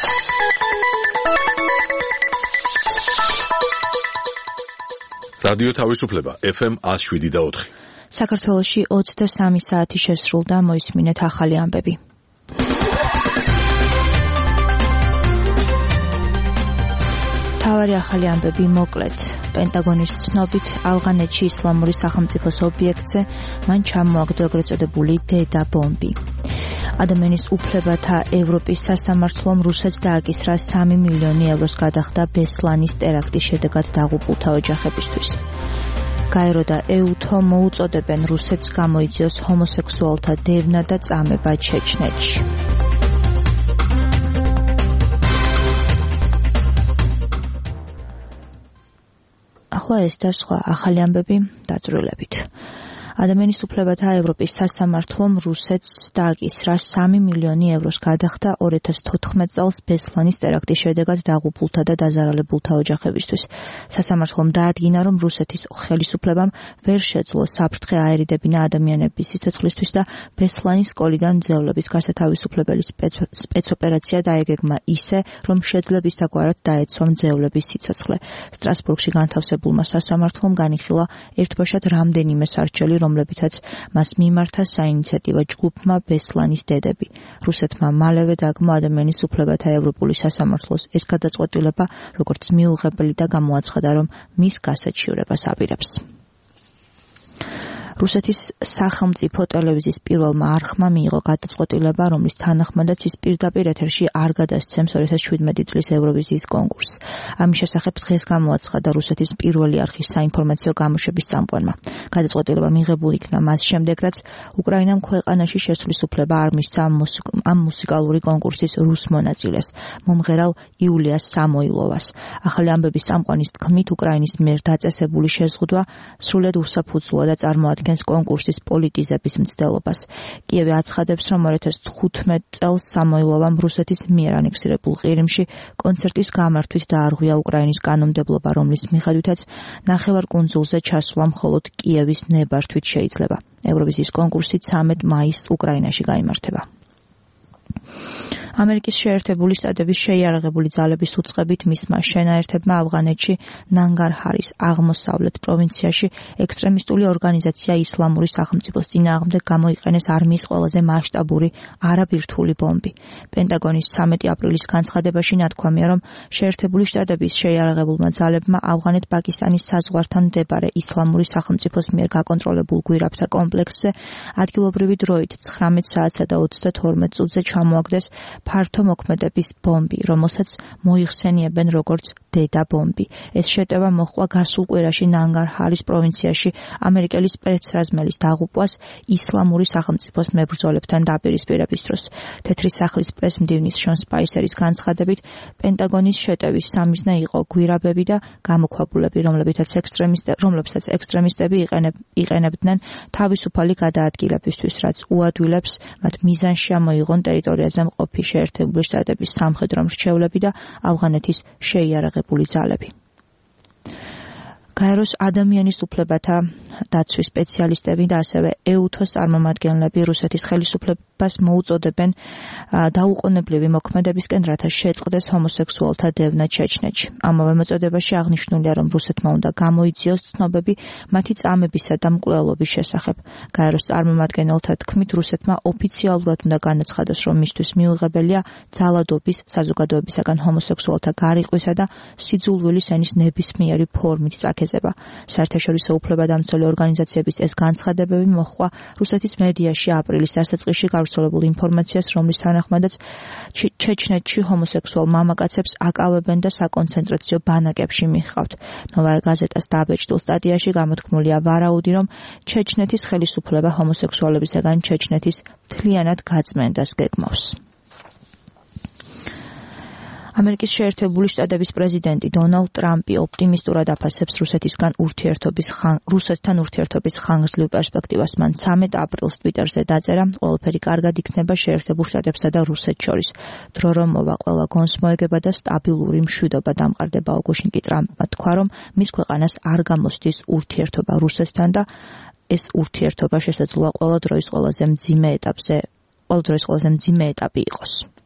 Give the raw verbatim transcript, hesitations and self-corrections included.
რადიო თავისუფლება ეფ ემ one oh seven და four. საქართველოში ოცდასამი საათი შესრულდა, მოისმინეთ ახალი ამბები. მთავარი ახალი ამბები მოკლედ. პენტაგონის ცნობით, ავღანეთში ისლამური სახელმწიფოს ობიექტზე მან ჩამოაგდო ეგრეთ წოდებული დედა ბომბი. ადამიანის უფლებათა ევროპის სასამართლომ რუსეთს დააკისრა სამი მილიონი ევროს გადახდა ბესლანის ტერაქტის შედეგად დაღუპულთა ოჯახებისთვის. გაერო და ეუთო მოუწოდებენ რუსეთს გამოიძიოს ჰომოსექსუალთა დევნა და წამება ჩეჩნეთში. ახლა ეს და სხვა ახალი ამბები დაწვრილებით. ადამიანის უფლებათა ევროპის სასამართლომ რუსეთს დააკისრა სამი მილიონი ევროს გადახდა ორი ათას თოთხმეტ წელს ბესლანის ტერაქტის შედეგად დაღუპულთა და დაზარალებულთა ოჯახებისთვის. სასამართლომ დაადგინა, რომ რუსეთის ხელისუფლებამ ვერ შეძლო საფრთხე აერიდებინა ადამიანების სიცოცხლისთვის და ბესლანის სკოლიდან ძევლების გასათავისუფლებელი სპეცოპერაცია დაეგეგმა ისე, რომ შეძლებისდაგვარად დაეცვა მძევლების სიცოცხლე. სტრასბურგში განთავსებულმა სასამართლომ განიხილა ერთბაშად რამდენიმე სარჩელი, რომლებითაც მას მიმართა საინიციატივო ჯგუფმა ბესლანის დედები. რუსეთმა მალევე დაგმო ადამიანის უფლებათა ევროპული სასამართლოს ეს გადაწყვეტილება, როგორც მიუღებელი და გამოაცხადა, რომ მის გასაჩივრებას აპირებს. რუსეთის სახელმწიფო ტელევიზიის პირველმა არხმა მიიღო გადაწყვეტილება, რომლის თანახმადაც ის პირდაპირ ეთერში არ გადასცემს ორი ათას შვიდმეტი წლის ევროვიზიის კონკურსს. ამის შესახებ დღეს გამოაცხადა რუსეთის პირველი არხის საინფორმაციო გამოშვების წამყვანმა. გადაწყვეტილება მიღებულ იქნა მას შემდეგ, რაც უკრაინამ ქვეყანაში შესვლის უფლება არ მისცა ამ მუსიკალური კონკურსის რუს მონაწილეს, მომღერალ იულიას სამოილოვას. ახალი ამბების წამყვანის თქმით, უკრაინის მიერ დაწესებული შეზღუდვა სრულად უსაფუძვლოა და წარმოადგენს კონკურსის პოლიტიზების მცდელობას. კიევი აცხადებს, რომ ორი ათას თხუთმეტ წელს სამოილოვამ რუსეთის მიერ ანექსირებულ ყირიმში კონცერტის გამართვით დაარღვია უკრაინის კანონმდებლობა, რომლის მიხედვითაც ნახევარკუნძულზე ჩასვლა მხოლოდ კიევის ნებართვით შეიძლება. ევროვიზიის კონკურსი ცამეტ მაისს უკრაინაში გაიმართება. ამერიკის შეერთებული შტატების შეიარაღებული ძალების უწყებით მისმა შენაერთებმა ავღანეთში ნანგარჰარის აღმოსავლეთ პროვინციაში ექსტრემისტული ორგანიზაცია ისლამური სახელმწიფოს წინააღმდეგ გამოიყენეს არმიის ყველაზე მასშტაბური არაბირთვული ბომბი. პენტაგონის ცამეტი აპრილის განცხადებაში ნათქვამია, რომ შეერთებული შტატების შეიარაღებულმა ძალებმა ავღანეთ-პაკისტანის საზღვართან მდებარე ისლამური სახელმწიფოს მიერ გაკონტროლებულ გვირაბთა კომპლექსზე ადგილობრივი დროით ცხრამეტ საათსა და ოცდათორმეტ წუთზე ჩამოაგდეს ფართო მოქმედების ბომბი, რომელსაც მოიხსენიებენ როგორც დედა ბომბი. ეს შეტევა მოჰყვა გასულ კვირაში ნანგარჰარის პროვინციაში ამერიკელი სპეცრაზმელის დაღუპვას ისლამური სახელმწიფოს მებრძოლებთან დაპირისპირების დროს. თეთრი სახლის პრესმდივნის შონ სპაისერის განცხადებით, პენტაგონის შეტევის სამიზნე იყო გვირაბები და გამოქვაბულები, რომლებითაც ექსტრემისტები, რომლებსაც ექსტრემისტები იყენებდნენ თავისუფალი გადაადგილებისთვის, რაც უადვილებს მათ მიზანში ამოიღონ ტერიტორიაზე მყოფი შეერთებული შტატების სამხედრო მრჩევლები და ავღანეთის შეიარაღებული ძალები. გაეროს ადამიანის უფლებათა დაცვის სპეციალისტები და ასევე ეუთოს წარმომადგენლები რუსეთის ხელისუფლებას მოუწოდებენ დაუყოვნებლივი მოქმედებისკენ, რათა შეწყდეს ჰომოსექსუალთა დევნა ჩეჩნეთში. ამავე მოწოდებაში აღნიშნულია, რომ რუსეთმა უნდა გამოიძიოს ცნობები მათი წამებისა და მკვლელობის შესახებ. გაეროს წარმომადგენელთა თქმით, რუსეთმა ოფიციალურად უნდა განაცხადოს, რომ მისთვის მიუღებელია ძალადობის, საზოგადოებისაგან ჰომოსექსუალთა გარიყვისა და სიძულვილის ენის ნებისმიერი ფორმით წაკეზება. საერთაშორისო უფლებადამცველი ორგანიზაციების ეს განცხადებები მოჰყვა რუსეთის მედიაში აპრილის დასაწყისში გავრცელებულ ინფორმაციას, რომლის თანახმადაც ჩეჩნეთში ჰომოსექსუალ მამაკაცებს აკავებენ და საკონცენტრაციო ბანაკებში მიჰყავთ. ნოვაია გაზეტას დაბეჭდილ სტატიაში გამოთქმულია ვარაუდი, რომ ჩეჩნეთის ხელისუფლება ჰომოსექსუალებისაგან ჩეჩნეთის მთლიანად გაწმენდას გეგმავს. ამერიკის შეერთებული შტატების პრეზიდენტი დონალდ ტრამპი ოპტიმისტურად აფასებს რუსეთისგან ურთიერთობის რუსეთთან ურთიერთობის ხანგრძლივ პერსპექტივას. მან ცამეტ აპრილს ტვიტერზე დაწერა, ყველაფერი კარგად იქნება შეერთებულ შტატებსა და რუსეთს შორის. დრო რომ მოვა, ყველა გონს მოეგება და სტაბილური მშვიდობა დამყარდება. აუგუშტინ კი ტრამპმა თქვა, რომ მის ქვეყანას არ გამოსდის ურთიერთობა რუსეთთან და ეს ურთიერთობა შესაძლოა ყველა დროის ყველაზე მძიმე ეტაპზე, ყველა დროის ყველაზე მძიმე ეტაპი იყოს.